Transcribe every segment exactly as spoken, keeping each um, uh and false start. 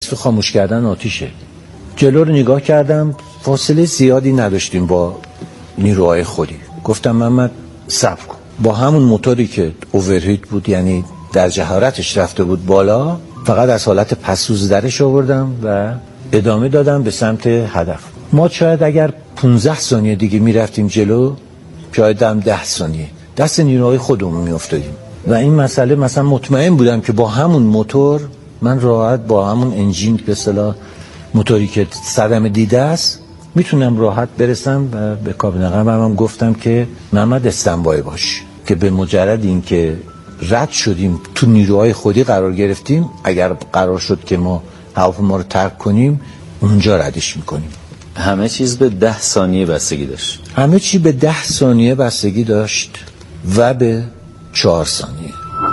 تو خاموش کردن آتیشه. جلو رو نگاه کردم، فاصله زیادی نداشتیم با نیروهای خودی. گفتم محمد صبر کن. با همون موتوری که اوورهیت بود، یعنی درجه حرارتش رفته بود بالا، فقط از حالت پسوز درش آوردم و ادامه دادم به سمت هدف. ما شاید اگر پانزده ثانیه دیگه میرفتیم جلو، شاید هم ده ثانیه دست نیروهای خودمون میافتادیم. و این مسئله مثلا مطمئن بودم که با همون موتور من راحت، با همون انجین به اصطلاح موتوری که صدمه دیده است، میتونم راحت برسم. و به کابین عقبم هم گفتم که محمد استنبای باش، که به مجرد این که رد شدیم تو نیروهای خودی قرار گرفتیم، اگر قرار شد که ما هواپیما رو ترک کنیم اونجا ردش میکنیم. همه چیز به ده ثانیه بستگی داشت. همه چی به ده ثانیه بستگی داشت و به چهار ثانیه.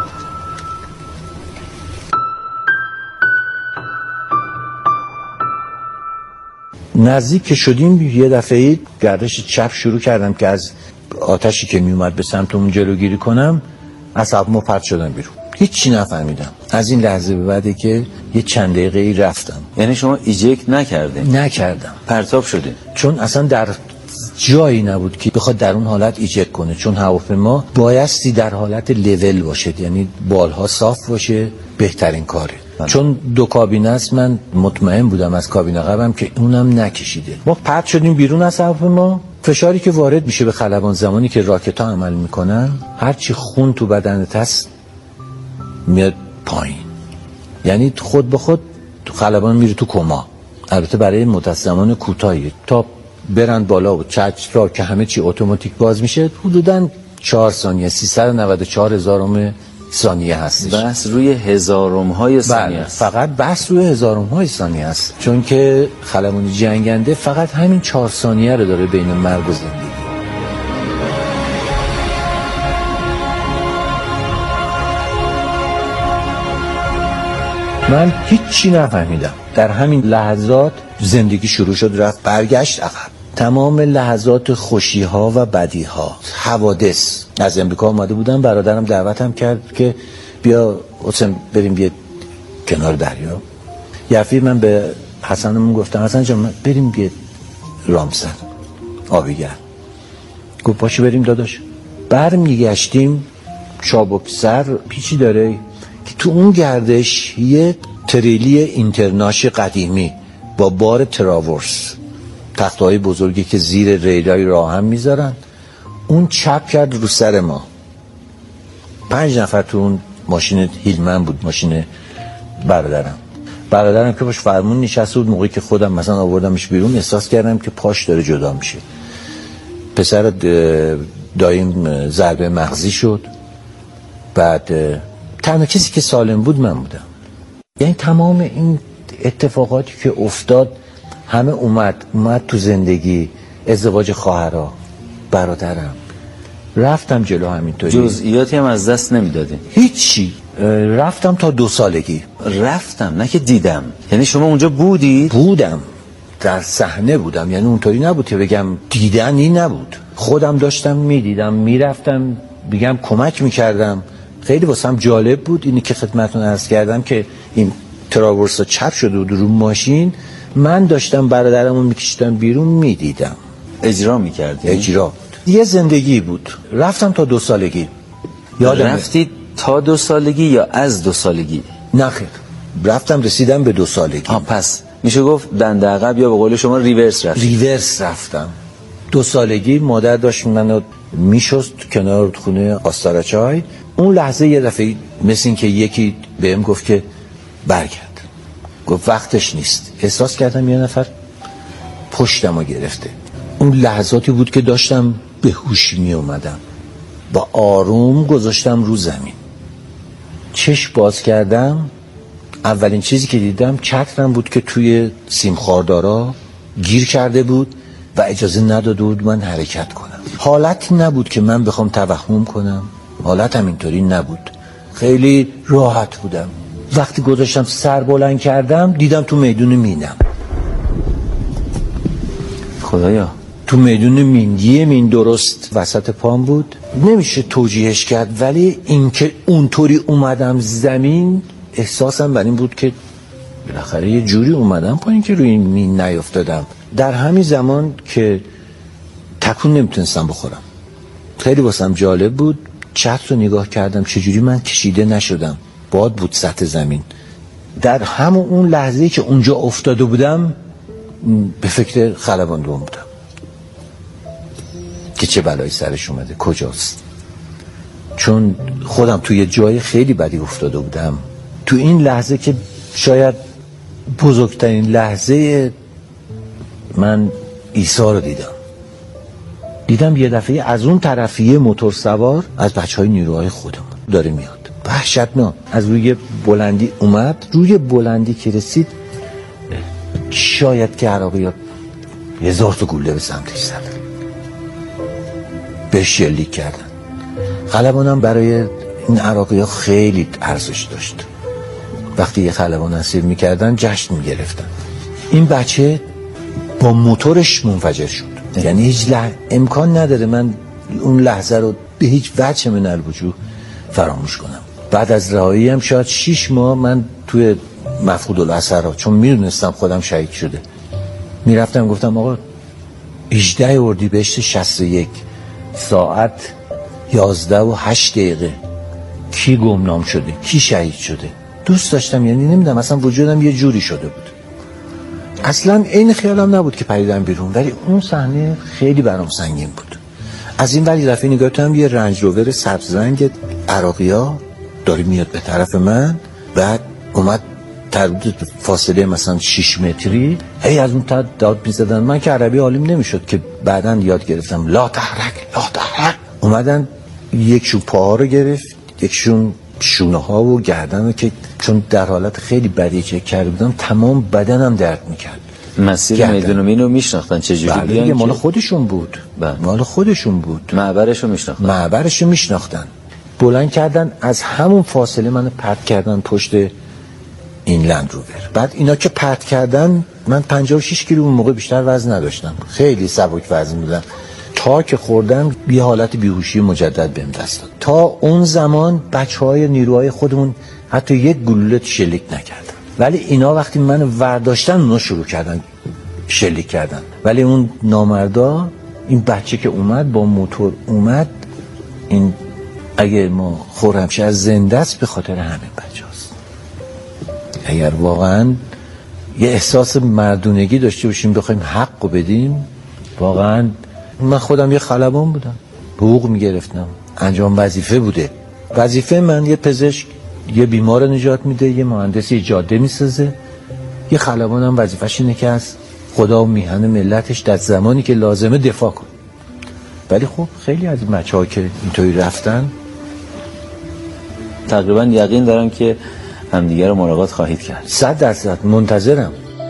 نزدیک که شدیم یه دفعه گردش چپ شروع کردم که از آتشی که میومد به سمت اون جلوگیری کنم، از هواپیما پرت شدم بیرون. هیچی نفهمیدم. از این لحظه به بعده که یه چند دقیقه ای رفتم. یعنی شما ایجکت نکردین؟ نکردم. پرتاب شدین؟ چون اصلا در جایی نبود که بخواد در اون حالت ایجکت کنه، چون هواپیما بایستی در حالت لول باشه، یعنی بالها صاف باشه، بهترین کاره. من. چون دو کابینه است، من مطمئن بودم از کابین عقبم که اونم نکشیده. ما پرت شدیم بیرون از هواپیما. فشاری که وارد میشه به خلبان زمانی که راکت‌ها عمل میکنن، هرچی خون تو بدنت هست میاد پایین، یعنی خود به خود تو خلبان میره تو کما. البته برای مدت زمان کوتاهی تا برن بالا و چرچ را که همه چی اتوماتیک باز میشه، حدوداً چهار ثانیه، سیصد و نود و چهار هزارم ثانیه هستش. بحث روی هزارم های ثانیه است. فقط بحث روی هزارم های ثانیه است، چون که خلبان جنگنده فقط همین چهار ثانیه رو داره بین مرگ و زندگی. من هیچی نفهمیدم. در همین لحظات زندگی شروع شد رفت برگشت عقب. تمام لحظات خوشی ها و بدی ها، حوادث. از امریکا اومده بودم، برادرم دعوتم کرد که بیا حسین بریم یه کنار دریا. یفی من به حسنمون گفتم حسن جان بریم یه رامسر آبیگر. گفت باشه بریم داداش. برمیگشتیم چابک سر پیچی داره که تو اون گردش یه تریلی اینترناش قدیمی با بار تراورس، تخته‌های بزرگی که زیر ریلای راه هم میذارن، اون چپ کرد رو سر ما. پنج نفر تو اون ماشین هیلمن بود، ماشین برادرم. برادرم که باش فرمون نشسته بود، موقعی که خودم مثلا آوردمش بیرون احساس کردم که پاش داره جدا میشه. پسر دایم ضربه مغزی شد. بعد تنها کسی که سالم بود من بودم. یعنی تمام این اتفاقاتی که افتاد همه اومد اومد تو زندگی. ازدواج خواهرها، برادرم، رفتم جلو همینطوری. جزئیاتی هم از دست نمیدادین؟ هیچی. رفتم تا دو سالگی. رفتم نه که دیدم. یعنی شما اونجا بودید؟ بودم، در صحنه بودم. یعنی اونطوری نبود که بگم دیدنی نبود، خودم داشتم میدیدم، میرفتم بگم کمک میکردم. خیلی واسم جالب بود اینی که خدمتتون عرض کردم که این تراورس چپ شده بود رو ماشین، من داشتم برادرمو میکشیدم بیرون میدیدم. اجرا میکردی؟ اجرا بود. یه زندگی بود. رفتم تا دو سالگی. یادم رفتید تا دو سالگی یا از دو سالگی؟ نه خیر، رفتم رسیدم به دو سالگی. آه پس میشه گفت دنده عقب یا به قول شما ریورس رفت. ریورس رفتم. دو سالگی مادر داشت منو میشست کنار خونه آستارچای. اون لحظه یه دفعه مثل این که یکی بهم گفت که برگرد، گفت وقتش نیست. احساس کردم یه نفر پشتمو گرفته. اون لحظاتی بود که داشتم به هوش می اومدم. با آروم گذاشتم رو زمین، چشم باز کردم. اولین چیزی که دیدم چترم بود که توی سیم خاردارا گیر کرده بود و اجازه نداده بود من حرکت کنم. حالتی نبود که من بخوام توهم کنم، حالت هم اینطوری نبود. خیلی راحت بودم. وقتی گذاشتم سر بلند کردم دیدم تو میدون مینم. خدایا، تو میدون مین، یه مین درست وسط پام بود. نمیشه توجیهش کرد، ولی اینکه اونطوری اومدم زمین احساسم بر این بود که بالاخره یه جوری اومدم پایین که روی این مین نیافتادم. در همین زمان که تکون نمیتونستم بخورم، خیلی واسم جالب بود. چت رو نگاه کردم چجوری من کشیده نشدم، باد بود سطح زمین. در همون اون لحظه‌ای که اونجا افتاده بودم به فکر خلبان دوم بودم که چه بلایی سرش اومده، کجاست. چون خودم توی جای خیلی بدی افتاده بودم. تو این لحظه که شاید بزرگترین لحظه من عیسی رو دیدم دیدم یه دفعه از اون طرفیه موتور سوار از بچه های نیروهای خودمون داره میاد، وحشتناک. از روی بلندی اومد، روی بلندی که رسید شاید که عراقی‌ها هزار تا گوله به سمتش زدن، به شلیک کردن. خلبانم برای این عراقی‌ها خیلی ارزش داشت. وقتی یه خلبان اسیر میکردن جشن میگرفتن. این بچه با موتورش منفجر شد. یعنی هیچ لح... امکان نداره من اون لحظه رو به هیچ وجه من الوجود فراموش کنم. بعد از رهایی هم شاید شیش ماه من توی مفقود الاثر، چون میدونستم خودم شهید شده، میرفتم گفتم آقا هجده اردیبهشت شصت و یک ساعت یازده و هشت دقیقه کی گمنام شده، کی شهید شده. دوست داشتم، یعنی نمیدونم اصلا وجودم یه جوری شده بود. اصلا این خیالم نبود که پریدم بیرون، ولی اون صحنه خیلی برام سنگین بود. از این ولی رفتی نگاه کردم یه رنج روور سبز رنگ عراقی‌ها داره میاد به طرف من، بعد اومد تردید فاصله مثلا شش متری هی از اون تا داد میزدن. من که عربی عالم نمیشد که بعدن یاد گرفتم لا تحرک لا تحرک. اومدن یکشون پاها رو گرفت، یکشون شونه ها و گردن رو، که چون در حالت خیلی بدی که کرده بودم تمام بدنم درد میکرد. مسیر میدون مین رو میشناختن چجوری؟ بله مال خودشون بود. بله مال خودشون بود. معبرش رو میشناختن. معبرش رو میشناختن. بلند کردن از همون فاصله منو پرت کردن پشت این لند روور. بعد اینا که پرت کردن من پنجاه و شش کیلو اون موقع بیشتر وزن نداشتم، خیلی سبک وزن بودم. تا که خوردم یه حالت بیهوشی مجدد بهم دست داد. تا اون زمان بچهای نیروهای خودمون حتی یک گلوله شلیک نکردن، ولی اینا وقتی منو ورداشتن اونا شروع کردن شلیک کردن. ولی اون نامردا، این بچه که اومد با موتور اومد، این اگه ما خرمشهر زنده است به خاطر همین بچه هست. اگر واقعا یه احساس مردونگی داشته باشیم بخوایم حق رو بدیم، واقعا من خودم یه خلبان بودم، حقوق میگرفتم، انجام وظیفه بوده. وظیفه من یه پزشک یه بیمار رو نجات میده، یه مهندسی جاده میسازه، یه خلبان هم وظیفش اینه که از خدا و میهن ملتش در زمانی که لازمه دفاع کن. ولی خب خیلی از این بچه‌ها که اینطوری رفتن تقریبا یقین دارم که همدیگه رو ملاقات خواهید کرد. صد درصد منتظرم.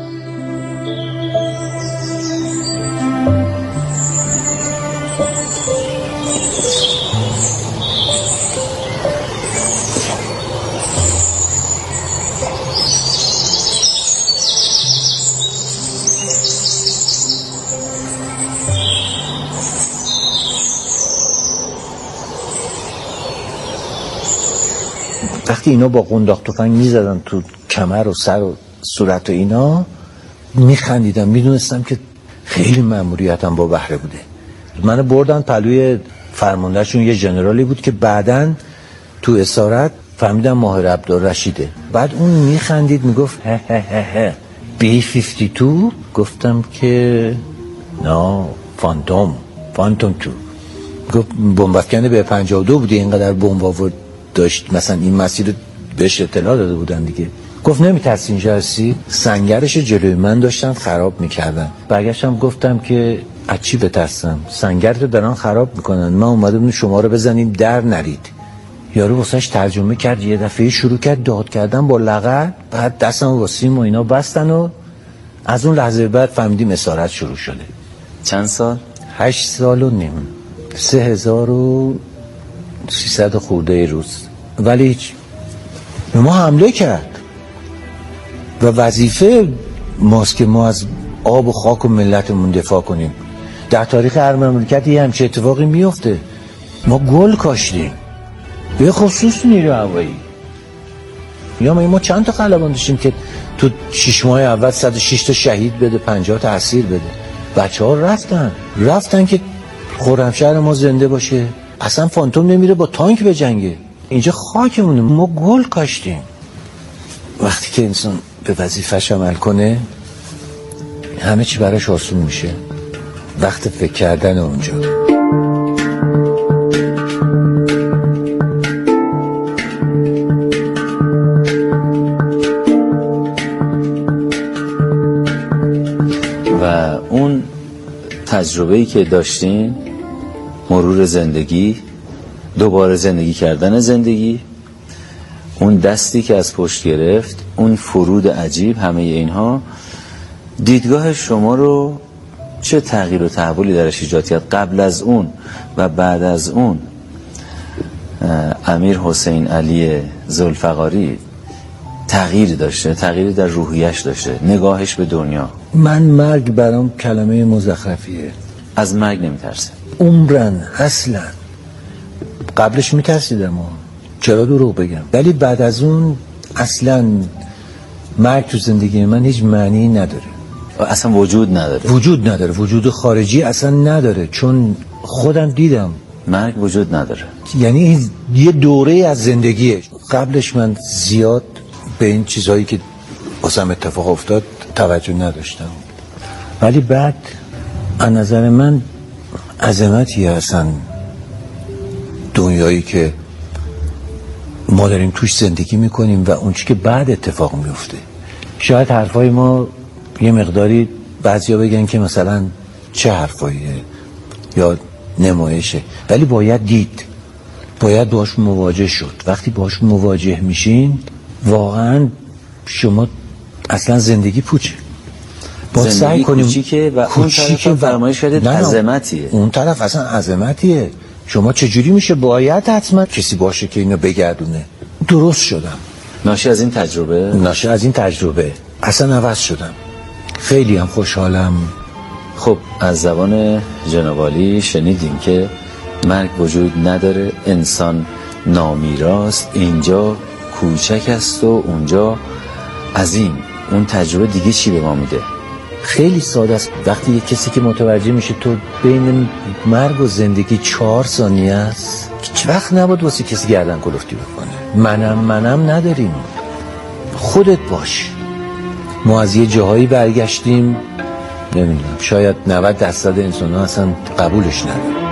وقتی اینا با قنداق تفنگ میزدن تو کمر و سر و صورت و اینا میخندیدم، میدونستم که خیلی مأموریتم با بهره بوده. منو بردن پلوی فرماندهشون، یه جنرالی بود که بعدن تو اسارت فهمیدم ماهر عبدالرشیده. بعد اون میخندید میگفت هه هه هه هه بی پنجاه و دو. گفتم که نه فانتوم فانتوم تو. گفت بمب افکنده به پنجاه و دو بودی، اینقدر بمب آورد داشت، مثلا این مسیر بهش اطلاع داده بودن دیگه. گفت نمیترسی اینجا هستی؟ سنگرش جلوی من داشتن خراب میکردن. برگشتم گفتم که از چی بترسم؟ سنگرتو دارن خراب میکنن، ما اومدیم شما رو بزنیم در نرید. یارو واسش ترجمه کرد، یه دفعه شروع کرد داد کردن با لغت، بعد دستم واسیم و اینا بستن و از اون لحظه بعد فهمیدیم اسارت شروع شده. چند سال؟ هشت سال و نیم، سه هزار و سیصد خورده روز. ولی هیچ به ما حمله کرد و وظیفه ماست که ما از آب و خاک و ملتمون دفاع کنیم. در تاریخ هر مملکتی همچه اتفاقی میفته. ما گل کاشتیم، به خصوص نیرو هوایی. یا ما چند تا خلبان داشتیم که تو شش ماه اول صد و شش تا شهید بده، پنجاه تا اسیر بده. بچه‌ها رفتن رفتن که خرمشهر ما زنده باشه. اصلا فانتوم نمیره با تانک بجنگه. اینجا خاکمونه، ما گل کاشتیم. وقتی که انسان به وظیفه‌ش عمل کنه همه چی براش آسون میشه. وقت فکر کردن اونجا. و اون تجربه‌ای که داشتین، مرور زندگی، دوباره زندگی کردن زندگی، اون دستی که از پشت گرفت، اون فرود عجیب، همه اینها دیدگاه شما رو چه تغییر و تحولی درش ایجاد کرد؟ قبل از اون و بعد از اون امیر حسین علی ذوالفقاری تغییر داشته، تغییری در روحیش داشته، نگاهش به دنیا. من مرگ برام کلمه مزخرفیه. از مرگ نمیترسه عمرن اصلا. قبلش میترسیدم، چرا دروغ بگم، ولی بعد از اون اصلا مرگ تو زندگی من هیچ معنی نداره، اصلا وجود نداره. وجود نداره، وجود خارجی اصلا نداره، چون خودم دیدم مرگ وجود نداره. یعنی یه دوره از زندگیه. قبلش من زیاد به این چیزهایی که واسم اتفاق افتاد توجه نداشتم، ولی بعد از نظر من عظمتیه اصلا دنیایی که ما داریم توش زندگی میکنیم و اون چی که بعد اتفاق میفته. شاید حرفای ما یه مقداری بعضیا بگن که مثلا چه حرفاییه یا نمایشه، ولی باید دید، باید باش مواجه شد. وقتی باش مواجه میشین واقعا شما اصلا زندگی پوچه. با سعی کنیم کوچیکه و اون طرف فرمایش کرده عظمتیه. اون طرف اصلا عظمتیه. شما چجوری میشه باید حتما کسی باشه که اینو بگردونه. درست شدم ناشی از این تجربه. ناشی از این تجربه اصلا عوض شدم. خیلی هم خوشحالم. خب از زبان جناب عالی شنیدیم که مرگ وجود نداره، انسان نامیراست، اینجا کوچک است و اونجا عظیم. اون تجربه دیگه چی به ما میده؟ خیلی ساده است. وقتی یک کسی که متوجه میشه تو بین مرگ و زندگی چهار ثانیه است، هیچ وقت نباید واسه کسی گردن کلفتی بکنه. منم منم نداریم، خودت باش. ما از یه جاهایی برگشتیم، نمیدونم، شاید نود درصد انسان ها اصلا قبولش ندارن.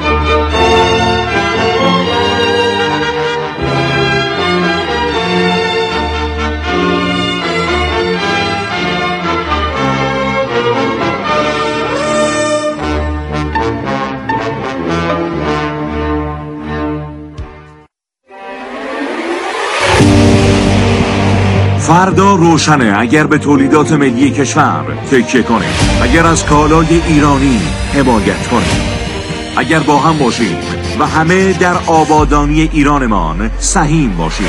فردا روشنه اگر به تولیدات ملی کشور تکیه کنیم، اگر از کالای ایرانی حمایت کنیم، اگر با هم باشیم و همه در آبادانی ایرانمان سهیم باشیم.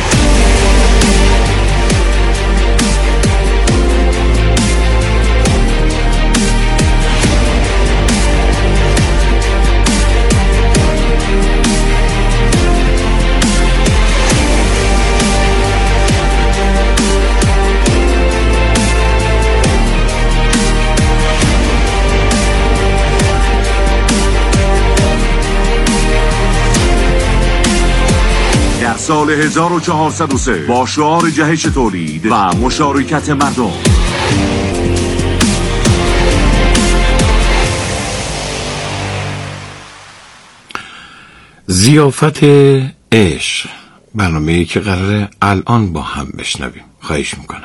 سال هزار و چهارصد و سه با شعار جهش تولید و مشارکت مردم، ضیافت عشق، برنامه‌ای که قراره الان با هم بشنویم. خواهش میکنم.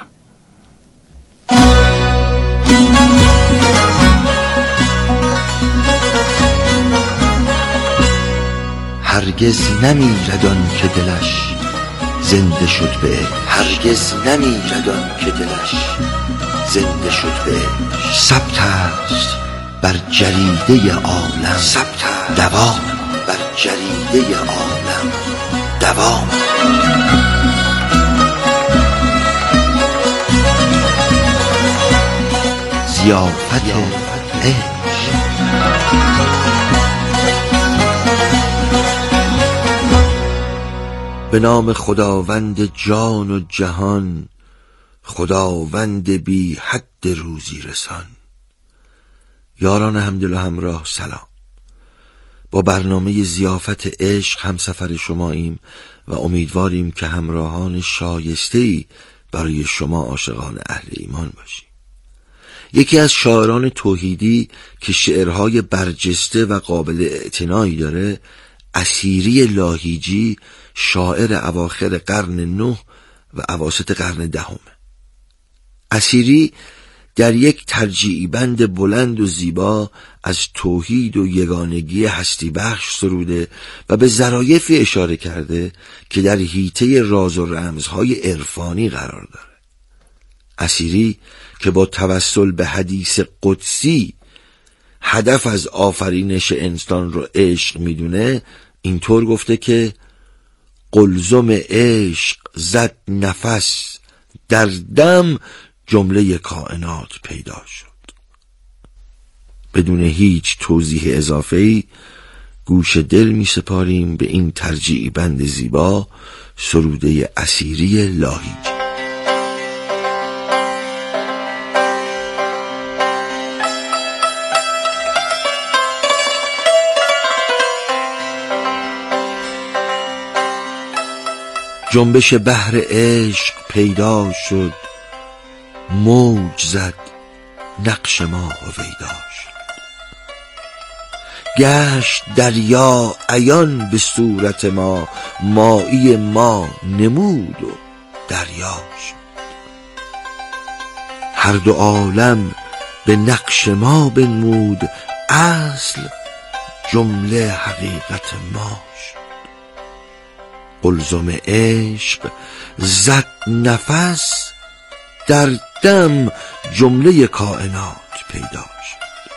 هرگز نمیرد آن که دلش زنده شد به عشق، هرگز نمیرد آن که دلش زنده شد به عشق. ثبت است بر جریده عالم، ثبت دوام بر جریده عالم دوام. ضیافت عشق. به نام خداوند جان و جهان، خداوند بی حد روزی رسان. یاران همدل و همراه سلام. با برنامه ضیافت عشق همسفر شماییم و امیدواریم که همراهان شایسته‌ای برای شما عاشقان اهل ایمان باشیم. یکی از شاعران توحیدی که شعرهای برجسته و قابل اعتنایی داره، اسیری لاهیجی، شاعر اواخر قرن نه و اواسط قرن دهم. اسیری در یک ترجیعی بند بلند و زیبا از توحید و یگانگی هستی بخش سروده و به ظرایفی اشاره کرده که در حیطه راز و رمزهای عرفانی قرار داره. اسیری که با توسل به حدیث قدسی هدف از آفرینش انسان رو عشق میدونه، اینطور گفته که قلزم عشق زد نفس، در دم جمله کائنات پیدا شد. بدون هیچ توضیح اضافه‌ای گوش دل می سپاریم به این ترجیعی بند زیبا، سروده اسیری لاهیجی. جنبش بحر عشق پیدا شد، موج زد نقش ما هویدا شد. گشت دریا عیان به صورت ما، مایی ما نمود و دریا شد. هر دو عالم به نقش ما بنمود، اصل جمله حقیقت ما شد. قلزم عشق زد نفس، در دم جمله کائنات پیدا شد.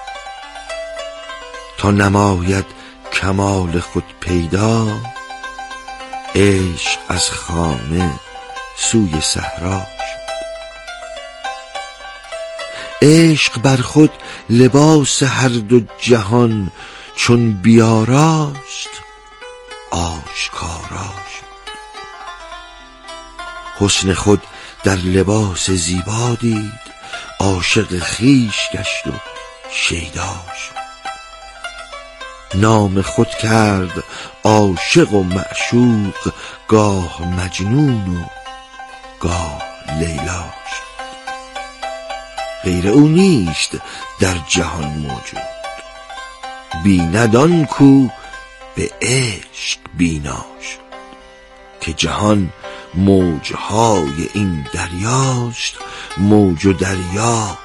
تا نماید کمال خود پیدا، عشق از خانه سوی صحرا شد. عشق بر خود لباس هر دو جهان، چون بیاراشت آشکارا شد. حسن خود در لباس زیبا دید، عاشق خویش گشت و شیدا شد. نام خود کرد عاشق و معشوق، گاه مجنون و گاه لیلا شد. غیر او نیست در جهان موجود، بیند آن کو به عشق بینا شد. که جهان موجهای این دریاست، موج و دریا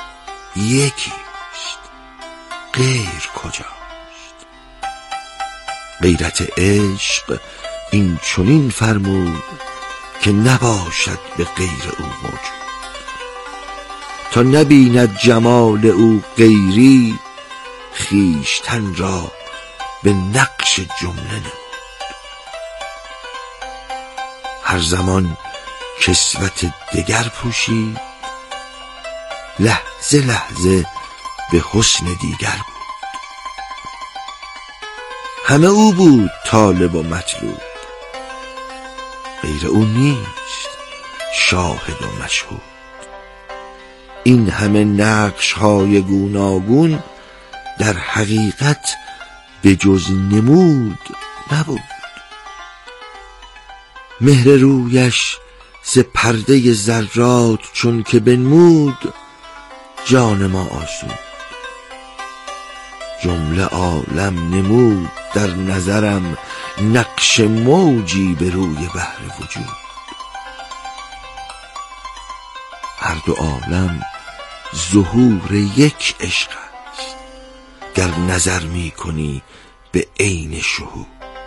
یکیست، غیر کجاست. غیرت عشق این چنین فرمود، که نباشد به غیر او موجود. تا نبیند جمال او غیری، خویشتن را به نقش جمله نمود. هر زمان کسوت دگر پوشید، لحظه لحظه به حسن دیگر بود. همه او بود طالب و مطلوب، غیر او نیست شاهد و مشهود. این همه نقش های گوناگون در حقیقت به جز نمود نبود. مهر رویش ز پرده ذرات چون که بنمود، جان ما آسود. جمله عالم نمود در نظرم، نقش موجی به روی بحر وجود. هر دو عالم ظهور یک عشق است، گر نظر می کنی به عین شهود.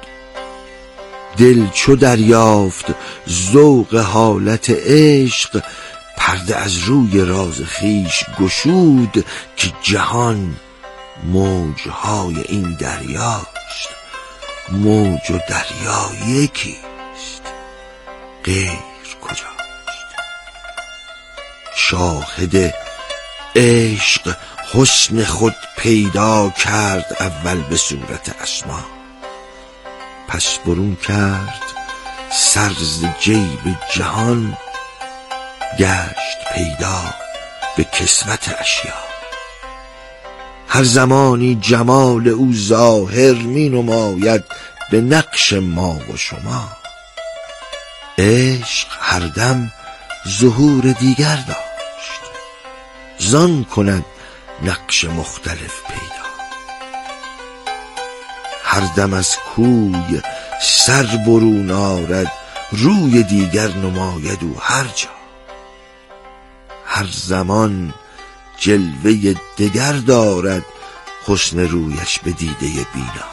دل چو دریافت ذوق حالت عشق، پرده از روی راز خویش گشود. که جهان موجهای این دریاست، موج و دریا یکیست، غیر کجاست. شاهد عشق حسن خود پیدا کرد اول به صورت اسما، پس برون کرد سرز جیب جهان گشت پیدا به کسوت اشیا. هر زمانی جمال او ظاهر می نماید به نقش ما و شما. عشق هر دم ظهور دیگر داشت، زان کند نقش مختلف پیدا. هر دم از کوی سر برون آرد، روی دیگر نماید او هر جا. هر زمان جلوه دگر دارد، حسن رویش به دیده بینا.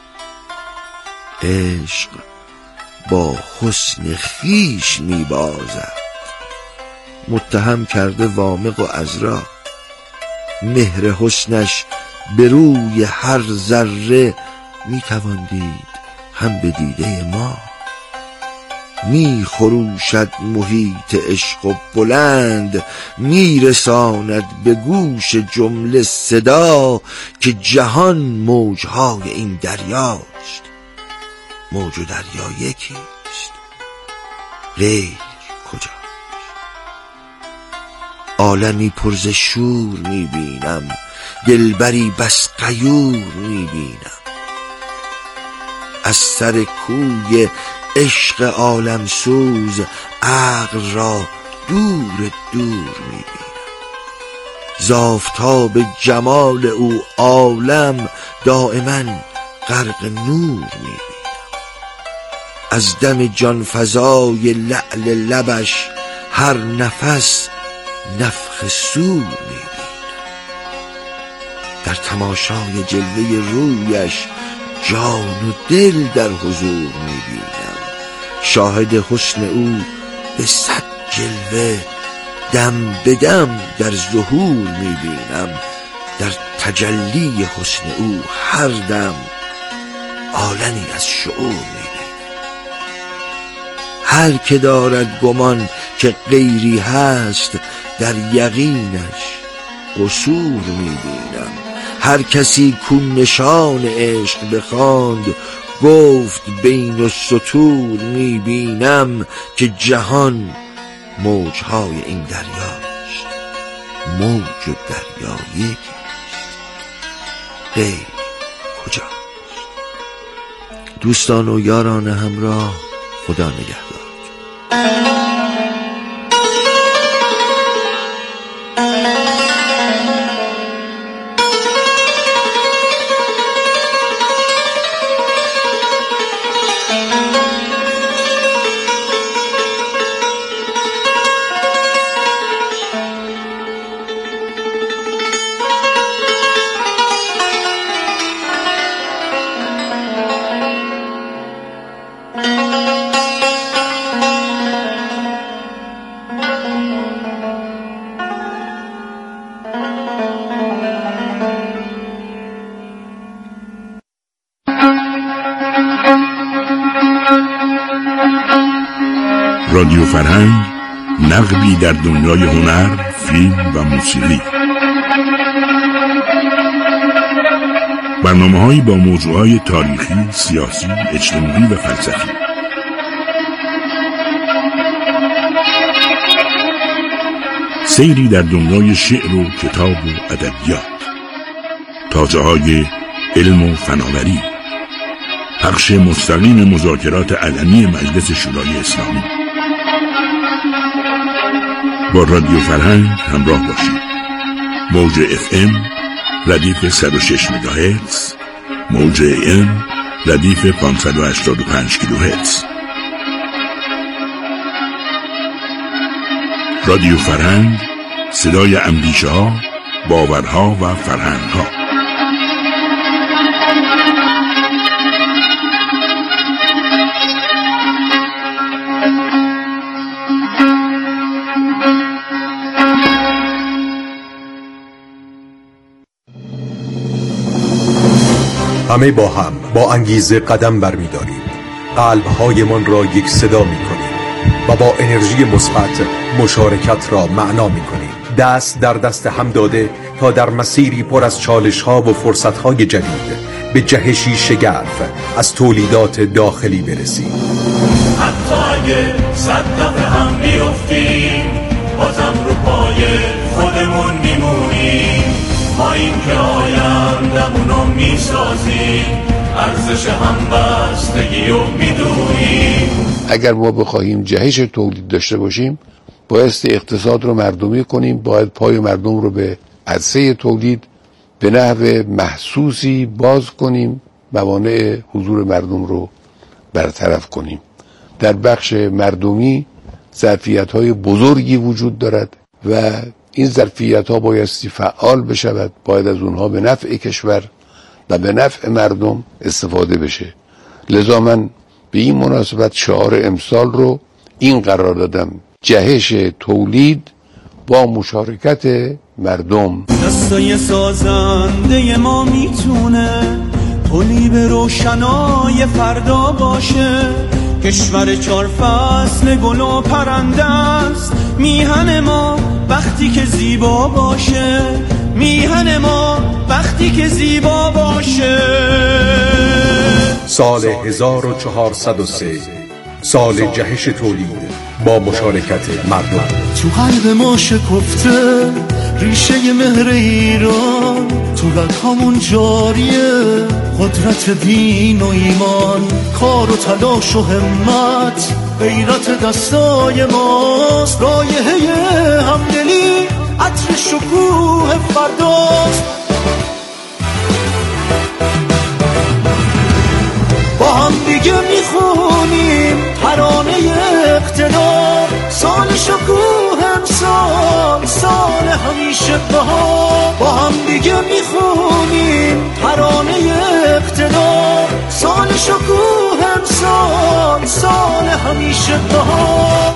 عشق با حسن خویش می بازد، متهم کرده وامق و عذرا. مهر حسنش به روی هر ذره می توان دید هم به دیده ما. می خروشد محیط عشق و بلند، می رساند به گوش جمله صدا که جهان موجهای این دریاست. موج و دریا یکیست، غیر کجاست؟ عالمی پر ز شور می بینم، دلبری بس غیور می بینم. از سر کوی عشق عالم سوز عقل را دور دور می بینم. ز آفتاب جمال او عالم دائما غرق نور می بینم. از دم جانفزای لعل لبش هر نفس نفخ سور می بینم. در تماشای جلوه رویش جان و دل در حضور می بینم. شاهد حسن او به صد جلوه دم به دم در ظهور می بینم. در تجلی حسن او هر دم عالمی از شعور می بینم. هر که دارد گمان که غیری هست، در یقینش قصور می بینم. هر کسی کو نشان عشق بخواند، گفت بین السطور می بینم که جهان موجهای این دریاست. موج و دریا یکیست، غیر کجاست؟ دوستان و یاران همراه، خدا نگهدار. رادیو فرهنگ، نقبی در دنیای هنر، فیلم و موسیقی. برنامه‌هایی با موضوعهای تاریخی، سیاسی، اجتماعی و فلسفی. سیری در دنیای شعر و کتاب و ادبیات. تاجه‌های علم و فناوری. پخش مستقیم مذاکرات علنی مجلس شورای اسلامی. با رادیو فرهنگ همراه باشید. موج اف ام ردیف صد و شش مگاهرتز، موج ای ام ردیف پانصد و هشتاد و پنج کیلوهرتز. رادیو فرهنگ، صدای اندیشه ها، باورها و فرهنگ ها. همه با هم با انگیزه قدم برمی‌داریم، قلب‌هایمان را یک صدا می‌کنیم و با انرژی مثبت مشارکت را معنا می‌کنیم. دست در دست هم داده تا در مسیری پر از چالش‌ها و فرصت‌های جدید به جهشی شگرف از تولیدات داخلی برسیم. حتی اگه صد دفعه هم بیفتیم بازم رو پای خودمون میمونیم. ما این که آیندمونو میسازیم، ارزش همبستگی رو میدونیم. اگر ما بخواهیم جهش تولید داشته باشیم بایستی اقتصاد رو مردمی کنیم، باید پای مردم رو به عرصه تولید به نحو محسوسی باز کنیم، موانع حضور مردم رو برطرف کنیم. در بخش مردمی ظرفیت‌های بزرگی وجود دارد و این ظرفیت‌ها بایستی فعال بشود، باید از اونها به نفع کشور و به نفع مردم استفاده بشه. لذا من به این مناسبت شعار امسال رو این قرار دادم: جهش تولید با مشارکت مردم. دستای سازنده ما میتونه تولید روشنای فردا باشه. کشور چار فصل گل و پرنده است، میهن ما وقتی که زیبا باشه. میهن ما وقتی که زیبا باشه. سال هزار و چهارصد و سه، سال جهش تولید با مشارکت مردم. تو قلب ما شکفته ریشه مهر ایران، تو رگامون جاریه قدرت دین و ایمان. کار و تلاش و همت غیرت دستای ماست. رایحه همدلی عطر شکوه فرداست. با هم دیگه میخونیم ترانه اقتدار. سال شکوه امسال، سال همیشه بهار. با هم دیگه میخونیم ترانه اقتدار. سال شکوه امسال، سال همیشه بهار.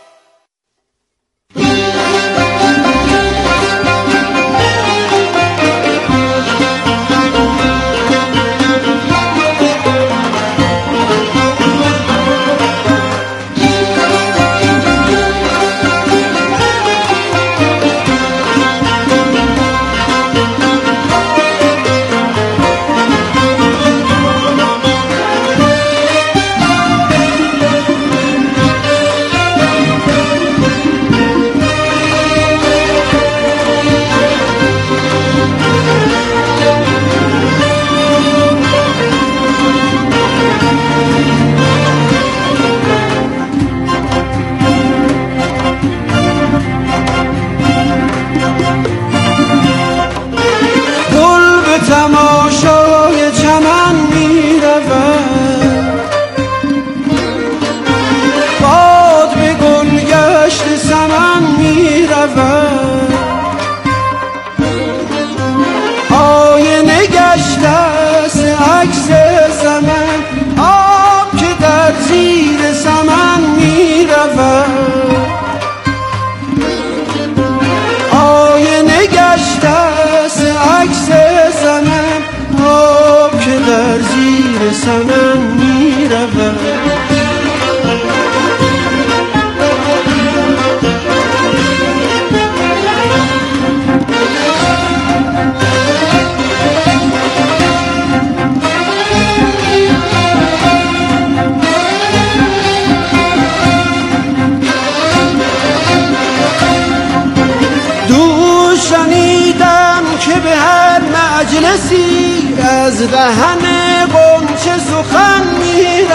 از دهن غنچه سخن می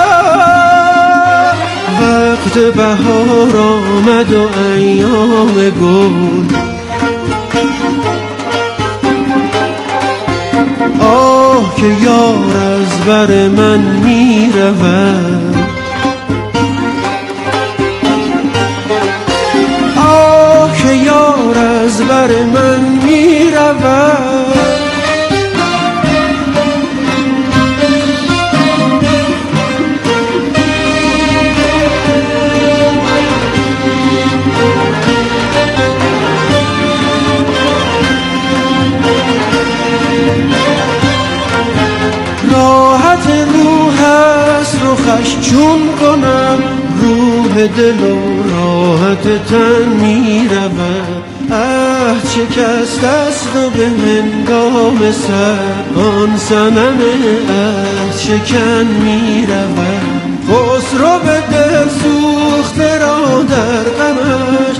رود. وقت بهار آمد و ایام گل. آه که یار از بر من می رود. آه که یار از بر من می رود. چون کنم روح دل و راحت تن می رود. اه شکست است و به هنگام سر آن صنم اه شکن می رود. خسرو به دل سوخته را در غمش